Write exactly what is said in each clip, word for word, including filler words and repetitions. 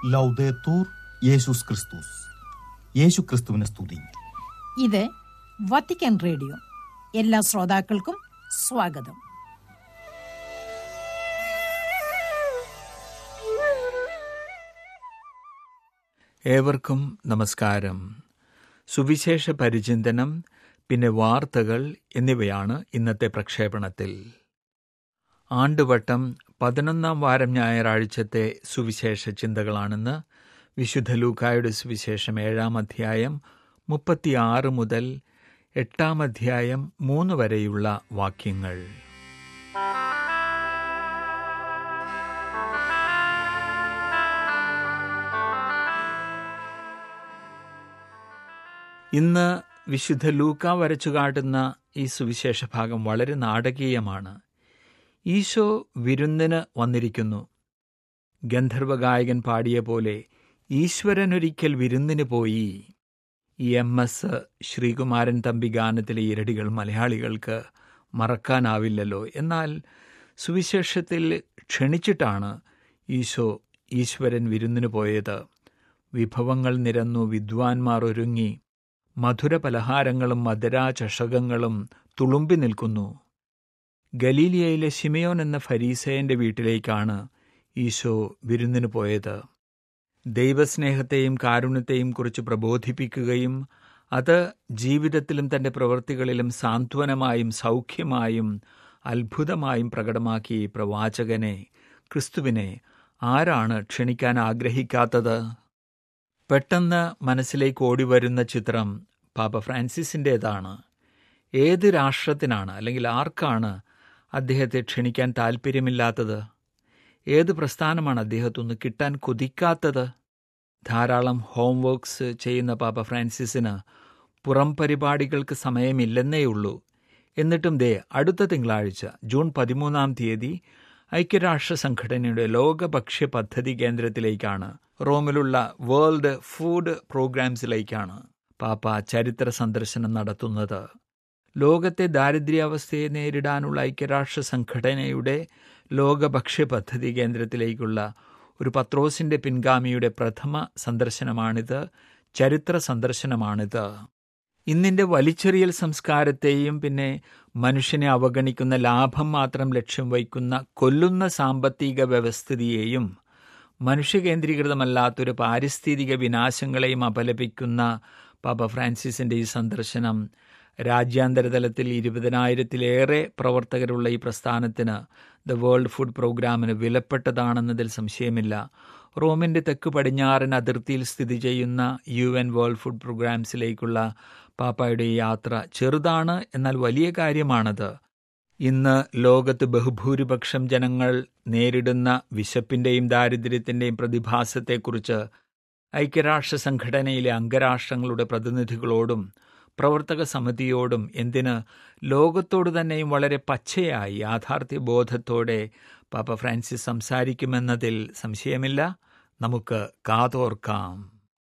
ലൗദേത്തൂർ യേശുസ് ക്രിസ്തുസ്. യേശു ക്രിസ്തുവിനെ സ്തുതി. ഇത് വത്തിക്കാൻ റേഡിയോ. എല്ലാ ശ്രോതാക്കൾക്കും സ്വാഗതം. ഏവർക്കും നമസ്കാരം. സുവിശേഷ പരിചിന്തനം, പിന്നെ വാർത്തകൾ എന്നിവയാണ് ഇന്നത്തെ പ്രക്ഷേപണത്തിൽ. ആണ്ടുവട്ടം പതിനൊന്നാം വാരം ഞായറാഴ്ചത്തെ സുവിശേഷ ചിന്തകളാണെന്ന്. വിശുദ്ധ ലൂക്കായുടെ സുവിശേഷം ഏഴാം അധ്യായം മുപ്പത്തിയാറ് മുതൽ എട്ടാം അധ്യായം മൂന്ന് വരെയുള്ള വാക്യങ്ങൾ. ഇന്ന് വിശുദ്ധ ലൂക്ക വരച്ചു കാട്ടുന്ന ഈ സുവിശേഷ ഭാഗം വളരെ നാടകീയമാണ്. ഈശോ വിരുന്നിന് വന്നിരിക്കുന്നു. ഗന്ധർവഗായകൻ പാടിയ പോലെ ഈശ്വരനൊരിക്കൽ വിരുന്നിന് പോയി. ഈ എം എസ് ശ്രീകുമാരൻ തമ്പി ഗാനത്തിലെ ഇരടികൾ മലയാളികൾക്ക് മറക്കാനാവില്ലല്ലോ. എന്നാൽ സുവിശേഷത്തിൽ ക്ഷണിച്ചിട്ടാണ് ഈശോ ഈശ്വരൻ വിരുന്നിന് പോയത്. വിഭവങ്ങൾ നിരന്നു, വിദ്വാൻമാർ ഒരുങ്ങി, മധുര പലഹാരങ്ങളും മധുരാ ചഷകങ്ങളും തുളുമ്പി നിൽക്കുന്നു. ഗലീലിയയിലെ ശിമയോൻ എന്ന ഫരീസേയന്റെ വീട്ടിലേക്കാണ് ഈശോ വിരുന്നിന് പോയത്. ദൈവസ്നേഹത്തെയും കാരുണ്യത്തെയും കുറിച്ച് പ്രബോധിപ്പിക്കുകയും അത് ജീവിതത്തിലും തൻ്റെ പ്രവൃത്തികളിലും സാന്ത്വനമായും സൗഖ്യമായും അത്ഭുതമായും പ്രകടമാക്കി പ്രവാചകനെ, ക്രിസ്തുവിനെ ആരാണ് ക്ഷണിക്കാൻ ആഗ്രഹിക്കാത്തത്? പെട്ടെന്ന് മനസ്സിലേക്ക് ഓടിവരുന്ന ചിത്രം പാപ്പ ഫ്രാൻസിസിൻ്റേതാണ്. ഏത് രാഷ്ട്രത്തിനാണ് അല്ലെങ്കിൽ ആർക്കാണ് അദ്ദേഹത്തെ ക്ഷണിക്കാൻ താൽപ്പര്യമില്ലാത്തത്? ഏത് പ്രസ്ഥാനമാണ് അദ്ദേഹത്തൊന്ന് കിട്ടാൻ കൊതിക്കാത്തത്? ധാരാളം ഹോംവർക്ക്സ് ചെയ്യുന്ന പാപ്പ ഫ്രാൻസിസിന് പുറം പരിപാടികൾക്ക് സമയമില്ലെന്നേയുള്ളൂ. എന്നിട്ടും ദേ അടുത്ത തിങ്കളാഴ്ച ജൂൺ പതിമൂന്നാം തീയതി ഐക്യരാഷ്ട്ര സംഘടനയുടെ ലോക ഭക്ഷ്യ പദ്ധതി കേന്ദ്രത്തിലേക്കാണ്, റോമിലുള്ള വേൾഡ് ഫുഡ് പ്രോഗ്രാംസിലേക്കാണ് പാപ്പ ചരിത്ര സന്ദർശനം നടത്തുന്നത്. ലോകത്തെ ദാരിദ്ര്യാവസ്ഥയെ നേരിടാനുള്ള ഐക്യരാഷ്ട്ര സംഘടനയുടെ ലോക ഭക്ഷ്യ പദ്ധതി കേന്ദ്രത്തിലേക്കുള്ള ഒരു പത്രോസിൻ്റെ പിൻഗാമിയുടെ പ്രഥമ സന്ദർശനമാണിത്, ചരിത്ര സന്ദർശനമാണിത്. ഇന്നിൻ്റെ വലിച്ചെറിയൽ സംസ്കാരത്തെയും പിന്നെ മനുഷ്യനെ അവഗണിക്കുന്ന ലാഭം മാത്രം ലക്ഷ്യം വയ്ക്കുന്ന കൊല്ലുന്ന സാമ്പത്തിക വ്യവസ്ഥിതിയെയും മനുഷ്യകേന്ദ്രീകൃതമല്ലാത്തൊരു പാരിസ്ഥിതിക വിനാശങ്ങളെയും അപലപിക്കുന്ന പാപ്പ ഫ്രാൻസിസിൻ്റെ ഈ സന്ദർശനം രാജ്യാന്തര തലത്തിൽ ഇരുപതിനായിരത്തിലേറെ പ്രവർത്തകരുള്ള ഈ പ്രസ്ഥാനത്തിന്, ദ വേൾഡ് ഫുഡ് പ്രോഗ്രാമിന് വിലപ്പെട്ടതാണെന്നതിൽ സംശയമില്ല. റോമിൻ്റെ തെക്ക് പടിഞ്ഞാറൻ അതിർത്തിയിൽ സ്ഥിതി ചെയ്യുന്ന യു എൻ വേൾഡ് ഫുഡ് പ്രോഗ്രാംസിലേക്കുള്ള പാപ്പായുടെ ഈ യാത്ര ചെറുതാണ്, എന്നാൽ വലിയ കാര്യമാണത്. ഇന്ന് ലോകത്ത് ബഹുഭൂരിപക്ഷം ജനങ്ങൾ നേരിടുന്ന വിശപ്പിൻ്റെയും ദാരിദ്ര്യത്തിൻ്റെയും പ്രതിഭാസത്തെക്കുറിച്ച് ഐക്യരാഷ്ട്ര സംഘടനയിലെ അംഗരാഷ്ട്രങ്ങളുടെ പ്രതിനിധികളോടും പ്രവർത്തക സമിതിയോടും, എന്തിന് ലോകത്തോട് തന്നെയും വളരെ പച്ചയായി യാഥാർത്ഥ്യ ബോധത്തോടെ പാപ്പ ഫ്രാൻസിസ് സംസാരിക്കുമെന്നതിൽ സംശയമില്ല. നമുക്ക് കാതോർക്കാം.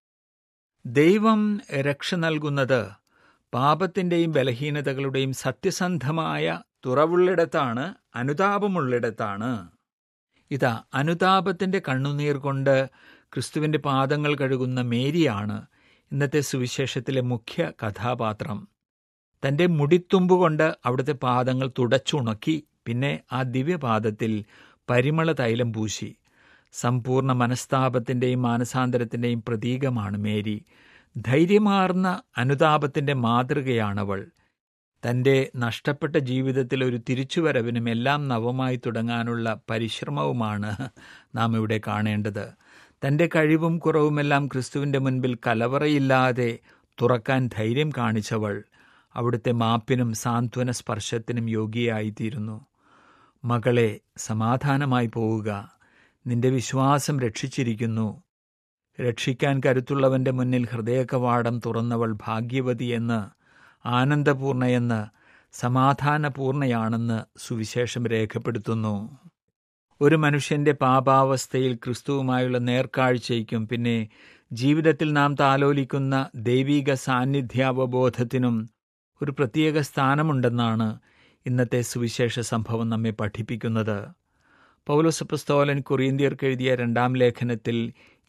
ദൈവം രക്ഷ നൽകുന്നത് പാപത്തിൻ്റെയും ബലഹീനതകളുടെയും സത്യസന്ധമായ തുറവുള്ളിടത്താണ്, അനുതാപമുള്ളിടത്താണ്. ഇതാ അനുതാപത്തിൻ്റെ കണ്ണുനീർ കൊണ്ട് ക്രിസ്തുവിൻ്റെ പാദങ്ങൾ കഴുകുന്ന മേരിയാണ് ഇന്നത്തെ സുവിശേഷത്തിലെ മുഖ്യ കഥാപാത്രം. തൻ്റെ മുടിത്തുമ്പുകൊണ്ട് അവിടുത്തെ പാദങ്ങൾ തുടച്ചുണക്കി, പിന്നെ ആ ദിവ്യപാദത്തിൽ പരിമള തൈലം പൂശി. സമ്പൂർണ്ണ മനസ്താപത്തിൻ്റെയും മാനസാന്തരത്തിൻ്റെയും പ്രതീകമാണ് മേരി. ധൈര്യമാർന്ന അനുതാപത്തിൻ്റെ മാതൃകയാണവൾ. തൻ്റെ നഷ്ടപ്പെട്ട ജീവിതത്തിൽ ഒരു തിരിച്ചുവരവിനും എല്ലാം നവമായി തുടങ്ങാനുള്ള പരിശ്രമവുമാണ് നാം ഇവിടെ കാണേണ്ടത്. തൻ്റെ കഴിവും കുറവുമെല്ലാം ക്രിസ്തുവിൻ്റെ മുൻപിൽ കലവറയില്ലാതെ തുറക്കാൻ ധൈര്യം കാണിച്ചവൾ അവിടുത്തെ മാപ്പിനും സാന്ത്വന സ്പർശത്തിനും യോഗ്യയായിത്തീരുന്നു. മകളെ, സമാധാനമായി പോവുക, നിന്റെ വിശ്വാസം രക്ഷിച്ചിരിക്കുന്നു. രക്ഷിക്കാൻ കരുത്തുള്ളവൻ്റെ മുന്നിൽ ഹൃദയകവാടം തുറന്നവൾ ഭാഗ്യവതിയെന്ന്, ആനന്ദപൂർണയെന്ന്, സമാധാനപൂർണയാണെന്ന് സുവിശേഷം രേഖപ്പെടുത്തുന്നു. ഒരു മനുഷ്യൻ്റെ പാപാവസ്ഥയിൽ ക്രിസ്തുവുമായുള്ള നേർക്കാഴ്ചയ്ക്കും പിന്നെ ജീവിതത്തിൽ നാം താലോലിക്കുന്ന ദൈവിക സാന്നിധ്യാവബോധത്തിനും ഒരു പ്രത്യേക സ്ഥാനമുണ്ടെന്നാണ് ഇന്നത്തെ സുവിശേഷ സംഭവം നമ്മെ പഠിപ്പിക്കുന്നത്. പൗലോസ് അപ്പോസ്തലൻ കൊറിന്ത്യർക്ക് എഴുതിയ രണ്ടാം ലേഖനത്തിൽ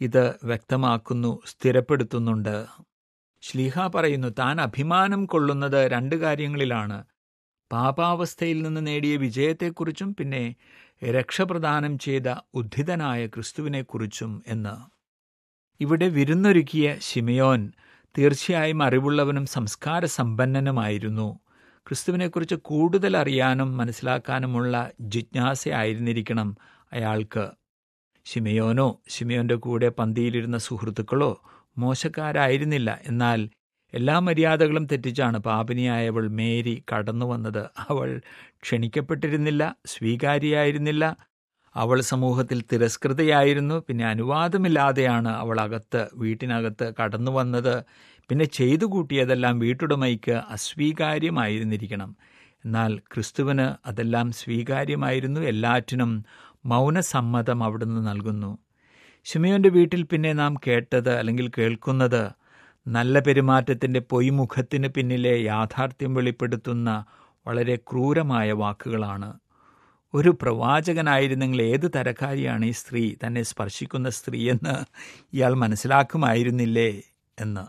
ഇത് വ്യക്തമാക്കുന്നു, സ്ഥിരപ്പെടുത്തുന്നുണ്ട്. ശ്ലീഹ പറയുന്നു, താൻ അഭിമാനം കൊള്ളുന്നത് രണ്ട് കാര്യങ്ങളിലാണ്: പാപാവസ്ഥയിൽ നിന്ന് നേടിയ വിജയത്തെക്കുറിച്ചും പിന്നെ രക്ഷപ്രദാനം ചെയ്ത ഉദ്ധിതനായ ക്രിസ്തുവിനെക്കുറിച്ചും എന്ന്. ഇവിടെ വിരുന്നൊരുക്കിയ ശിമയോൻ തീർച്ചയായും അറിവുള്ളവനും സംസ്കാര സമ്പന്നനുമായിരുന്നു. ക്രിസ്തുവിനെക്കുറിച്ച് കൂടുതൽ അറിയാനും മനസ്സിലാക്കാനുമുള്ള ജിജ്ഞാസയായിരുന്നിരിക്കണം അയാൾക്ക്. ശിമയോനോ ശിമയോന്റെ കൂടെ പന്തിയിലിരുന്ന സുഹൃത്തുക്കളോ മോശക്കാരായിരുന്നില്ല. എന്നാൽ എല്ലാ മര്യാദകളും തെറ്റിച്ചാണ് പാപിനിയായവൾ മേരി കടന്നു വന്നത്. അവൾ ക്ഷണിക്കപ്പെട്ടിരുന്നില്ല, സ്വീകാര്യയായിരുന്നില്ല. അവൾ സമൂഹത്തിൽ തിരസ്കൃതയായിരുന്നു. പിന്നെ അനുവാദമില്ലാതെയാണ് അവൾ അകത്ത് വീട്ടിനകത്ത് കടന്നു വന്നത്. പിന്നെ ചെയ്തു കൂട്ടിയതെല്ലാം വീട്ടുടമയ്ക്ക് അസ്വീകാര്യമായിരുന്നിരിക്കണം. എന്നാൽ ക്രിസ്തുവിന് അതെല്ലാം സ്വീകാര്യമായിരുന്നു. എല്ലാറ്റിനും മൗനസമ്മതം അവിടുന്ന് നൽകുന്നു. ശിമയോന്റെ വീട്ടിൽ പിന്നെ നാം കേട്ടത് അല്ലെങ്കിൽ കേൾക്കുന്നത് നല്ല പെരുമാറ്റത്തിൻ്റെ പൊയ്മുഖത്തിന് പിന്നിലെ യാഥാർത്ഥ്യം വെളിപ്പെടുത്തുന്ന വളരെ ക്രൂരമായ വാക്കുകളാണ്. ഒരു പ്രവാചകനായിരുന്നെങ്കിൽ ഏത് തരക്കാരിയാണ് ഈ സ്ത്രീ, തന്നെ സ്പർശിക്കുന്ന സ്ത്രീ എന്ന് ഇയാൾ മനസ്സിലാക്കുമായിരുന്നില്ലേ എന്ന്.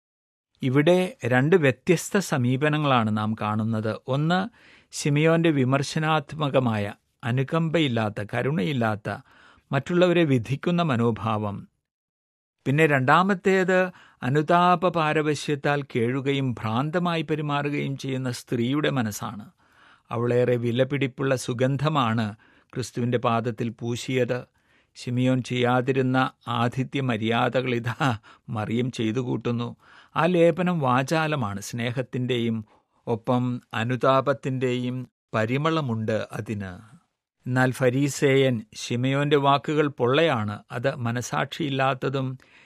ഇവിടെ രണ്ട് വ്യത്യസ്ത സമീപനങ്ങളാണ് നാം കാണുന്നത്. ഒന്ന്, ശിമയോന്റെ വിമർശനാത്മകമായ, അനുകമ്പയില്ലാത്ത, കരുണയില്ലാത്ത, മറ്റുള്ളവരെ വിധിക്കുന്ന മനോഭാവം. പിന്നെ രണ്ടാമത്തേത്, അനുതാപ പാരവശ്യത്താൽ കേഴുകയും ഭ്രാന്തമായി പെരുമാറുകയും ചെയ്യുന്ന സ്ത്രീയുടെ മനസ്സാണ്. അവളേറെ വിലപിടിപ്പുള്ള സുഗന്ധമാണ് ക്രിസ്തുവിൻ്റെ പാദത്തിൽ പൂശിയത്. ശിമിയോൻ ചെയ്യാതിരുന്ന ആതിഥ്യ മര്യാദകൾ ഇതാ മറിയം ചെയ്തു കൂട്ടുന്നു. ആ ലേപനം വാചാലമാണ്, സ്നേഹത്തിൻ്റെയും ഒപ്പം അനുതാപത്തിൻ്റെയും പരിമളമുണ്ട് അതിന്. എന്നാൽ ഫരീസേയൻ ശിമയോന്റെ വാക്കുകൾ പൊള്ളയാണ്. അത് മനസാക്ഷിയില്ലാത്തതും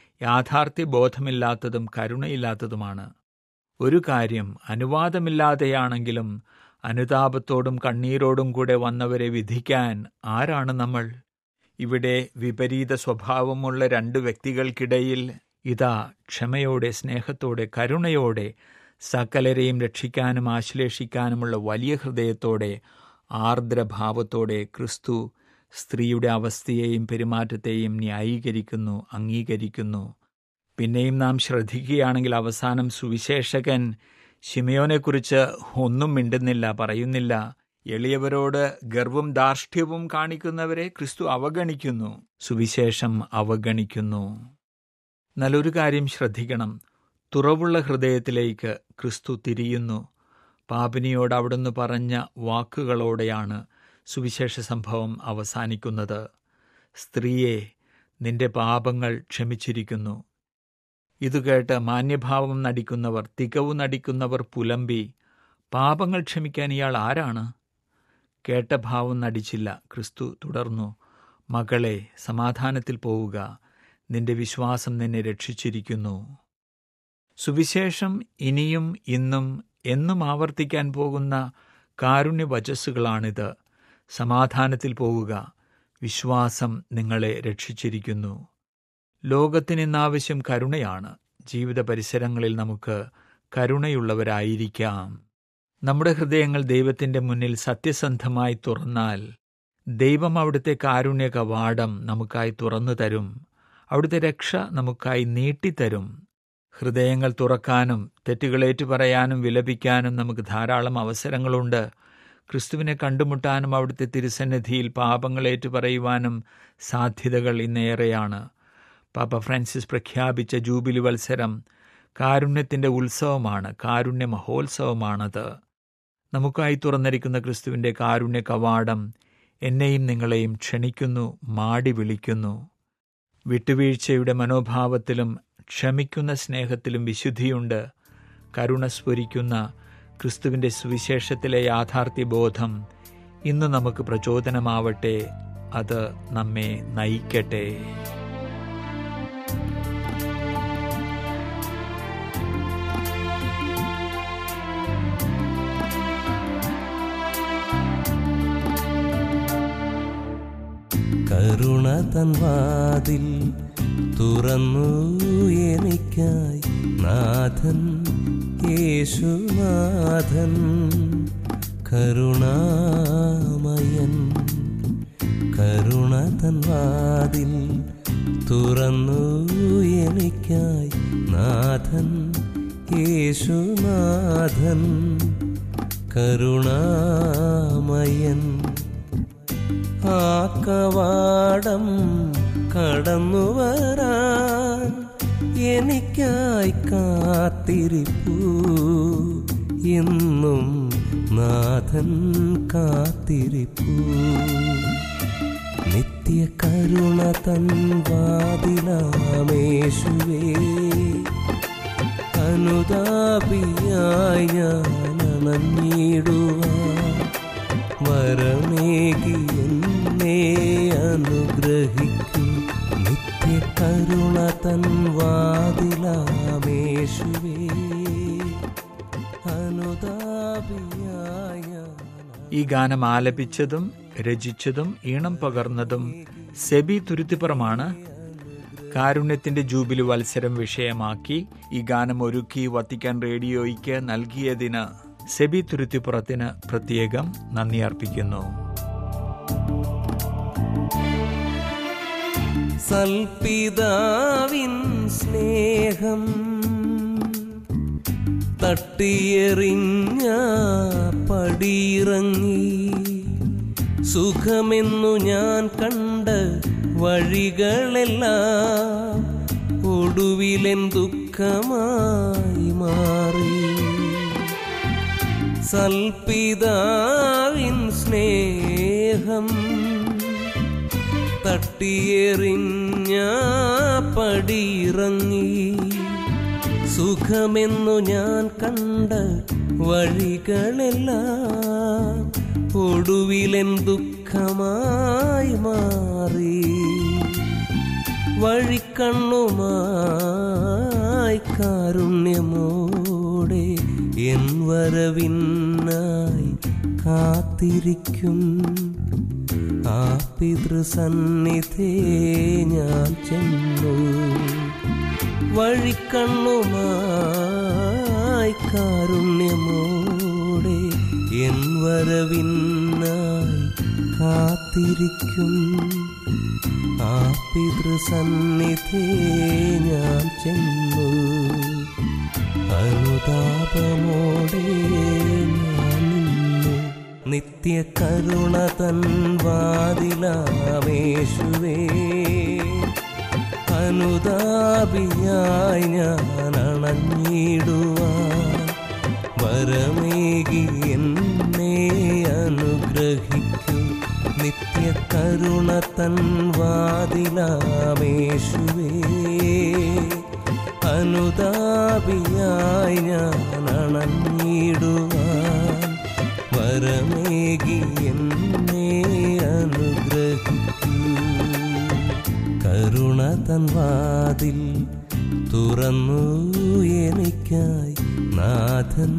യാഥാർത്ഥ്യബോധമില്ലാത്തതും കരുണയില്ലാത്തതുമാണ്. ഒരു കാര്യം, അനുവാദമില്ലാതെയാണെങ്കിലും അനുതാപത്തോടും കണ്ണീരോടും കൂടെ വന്നവരെ വിധിക്കാൻ ആരാണ് നമ്മൾ? ഇവിടെ വിപരീത സ്വഭാവമുള്ള രണ്ട് വ്യക്തികൾക്കിടയിൽ ഇതാ ക്ഷമയോടെ, സ്നേഹത്തോടെ, കരുണയോടെ, സകലരെയും രക്ഷിക്കാനും ആശ്ലേഷിക്കാനുമുള്ള വലിയ ഹൃദയത്തോടെ, ആർദ്രഭാവത്തോടെ ക്രിസ്തു സ്ത്രീയുടെ അവസ്ഥയെയും പെരുമാറ്റത്തെയും ന്യായീകരിക്കുന്നു, അംഗീകരിക്കുന്നു. പിന്നെയും നാം ശ്രദ്ധിക്കുകയാണെങ്കിൽ അവസാനം സുവിശേഷകൻ ശിമയോനെക്കുറിച്ച് ഒന്നും മിണ്ടുന്നില്ല, പറയുന്നില്ല. എളിയവരോട് ഗർവും ധാർഷ്ട്യവും കാണിക്കുന്നവരെ ക്രിസ്തു അവഗണിക്കുന്നു, സുവിശേഷം അവഗണിക്കുന്നു. നല്ലൊരു കാര്യം ശ്രദ്ധിക്കണം, തുറവുള്ള ഹൃദയത്തിലേക്ക് ക്രിസ്തു തിരിയുന്നു. പാപിനിയോട് അവിടുന്ന് പറഞ്ഞ വാക്കുകളോടെയാണ് സുവിശേഷ സംഭവം അവസാനിക്കുന്നത്. സ്ത്രീയെ, നിന്റെ പാപങ്ങൾ ക്ഷമിച്ചിരിക്കുന്നു. ഇതു കേട്ട് മാന്യഭാവം നടിക്കുന്നവർ, തികവു നടിക്കുന്നവർ പുലമ്പി, പാപങ്ങൾ ക്ഷമിക്കാൻ ഇയാൾ ആരാണ്? കേട്ട ഭാവം നടിച്ചില്ല. ക്രിസ്തു തുടർന്നു, മകളെ, സമാധാനത്തിൽ പോവുക, നിന്റെ വിശ്വാസം നിന്നെ രക്ഷിച്ചിരിക്കുന്നു. സുവിശേഷം ഇനിയും ഇന്നും എന്നും ആവർത്തിക്കാൻ പോകുന്ന കാരുണ്യവചസ്സുകളാണിത്. സമാധാനത്തിൽ പോവുക, വിശ്വാസം നിങ്ങളെ രക്ഷിച്ചിരിക്കുന്നു. ലോകത്തിന് ഇന്നാവശ്യം കരുണയാണ്. ജീവിത പരിസരങ്ങളിൽ നമുക്ക് കരുണയുള്ളവരായിരിക്കാം. നമ്മുടെ ഹൃദയങ്ങൾ ദൈവത്തിൻ്റെ മുന്നിൽ സത്യസന്ധമായി തുറന്നാൽ ദൈവം അവിടുത്തെ കാരുണ്യ കവാടം നമുക്കായി തുറന്നു തരും. അവിടുത്തെ രക്ഷ നമുക്കായി നീട്ടിത്തരും. ഹൃദയങ്ങൾ തുറക്കാനും തെറ്റുകളേറ്റു പറയാനും വിലപിക്കാനും നമുക്ക് ധാരാളം അവസരങ്ങളുണ്ട്. ക്രിസ്തുവിനെ കണ്ടുമുട്ടാനും അവിടുത്തെ തിരുസന്നിധിയിൽ പാപങ്ങളേറ്റു പറയുവാനും സാധ്യതകൾ ഇന്നേറെയാണ്. പാപ്പ ഫ്രാൻസിസ് പ്രഖ്യാപിച്ച ജൂബിലി വത്സരം കാരുണ്യത്തിൻ്റെ ഉത്സവമാണ്, കാരുണ്യ മഹോത്സവമാണത്. നമുക്കായി തുറന്നിരിക്കുന്ന ക്രിസ്തുവിൻ്റെ കാരുണ്യ കവാടം എന്നെയും നിങ്ങളെയും ക്ഷണിക്കുന്നു, മാടി വിളിക്കുന്നു. വിട്ടുവീഴ്ചയുടെ മനോഭാവത്തിലും ക്ഷമിക്കുന്ന സ്നേഹത്തിലും വിശുദ്ധിയുണ്ട്. കരുണ സ്ഫുരിക്കുന്ന ക്രിസ്തുവിൻ്റെ സുവിശേഷത്തിലെ യാഥാർത്ഥ്യബോധം ഇന്ന് നമുക്ക് പ്രചോദനമാവട്ടെ. അത് നമ്മെ നയിക്കട്ടെ. കരുണ തൻ വാതിൽ തുറന്നു എനിക്കായി നാഥൻ, യേശുനാഥൻ കരുണാമയൻ. കരുണ തൻ വാതിൽ തുറന്നു എനിക്കായി നാഥൻ യേശുനാഥൻ കരുണാമയൻ. ആ കവാടം കടന്നു വരാൻ എനിക്കായി കാത്തിരിപ്പൂ എന്നും നാഥൻ കാത്തിരിപ്പൂ. നിത്യ കരുണ തൻ വാതിലാമേശുവേ അനുതാപിയായി ഞാൻ അണഞ്ഞിടുവാൻ വരമേകി എന്നെ അനുഗ്രഹിക്കും. നിത്യ കരുണ തൻ വാതിലാമേശുവേ അനുതാപിയായി. ഈ ഗാനം ആലപിച്ചതും രചിച്ചതും ഈണം പകർന്നതും സെബി തുരുത്തിപ്പുറമാണ്. കാരുണ്യത്തിന്റെ ജൂബിലി വത്സരം വിഷയമാക്കി ഈ ഗാനം ഒരുക്കി വത്തിക്കാൻ റേഡിയോയ്ക്ക് നൽകിയതിന് സെബി തുരുത്തിപ്പുറത്തിന് പ്രത്യേകം നന്ദി അർപ്പിക്കുന്നു. സൽപിതാവിൻ സ്നേഹം തട്ടിയെറിഞ്ഞ പടിയിറങ്ങി സുഖമെന്നു ഞാൻ കണ്ട വഴികളെല്ലാം ഒടുവിലെൻ ദുഃഖമായി മാറി. സൽപിതാവിൻ സ്നേഹം തട്ടിയെറിഞ്ഞ പടിയിറങ്ങി സുഖമെന്നു ഞാൻ കണ്ട വഴികളെല്ലാം ഒടുവിലെൻ ദുഃഖമായി മാറി. വഴിക്കണ്ണുമായി കാരുണ്യമോടെ എൻ വരവിനായി കാത്തിരിക്കും. ആ പിതൃസന്നിധേ ഞാൻ ചെന്നു. വഴിക്കണ്ണുമായി കാരുണ്യമോടെ എൻ വരവിനായി കാത്തിരിക്കും. ആ പിതൃസന്നിധേ ഞാൻ ചെന്നു. അനുതാപമോടെ ഞാൻ നിന്നു. നിത്യ കരുണ തൻ വാതിലാമേശുവേ അനുതാപിയായി ഞാൻ അണഞ്ഞിടുവാൻ വരമേകി എന്നെ അനുഗ്രഹിക്കൂ. നിത്യ കരുണ തൻ വാതിലാമേശുവേ അനുതാപിയായി ഞാൻ അണഞ്ഞിടുവാൻ വരമേകി എന്നെ അനുഗ്രഹിക്കൂ. കരുണ തൻ വാതിൽ തുറന്നു എനിക്കായി നാഥൻ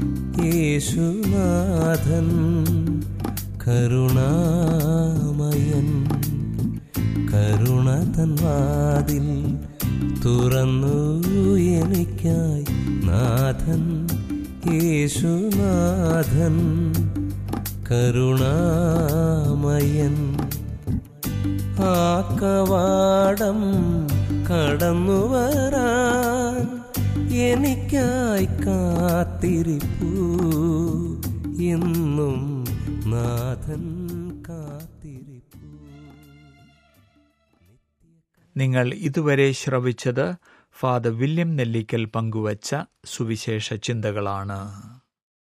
യേശുനാഥൻ കരുണാമയൻ. കരുണ തൻ വാതിൽ തുറന്നു എനിക്കായി നാഥൻ യേശുനാഥൻ കരുണാമയൻ. ആ കവാടം കടന്നു വരാൻ എനിക്കായി കാത്തിരിപ്പൂ എന്നും നാഥൻ കാത്തിരിപ്പൂ. നിങ്ങൾ ഇതുവരെ ശ്രവിച്ചത് ഫാദർ വില്യം നെല്ലിക്കൽ പങ്കുവച്ച സുവിശേഷ ചിന്തകളാണ്.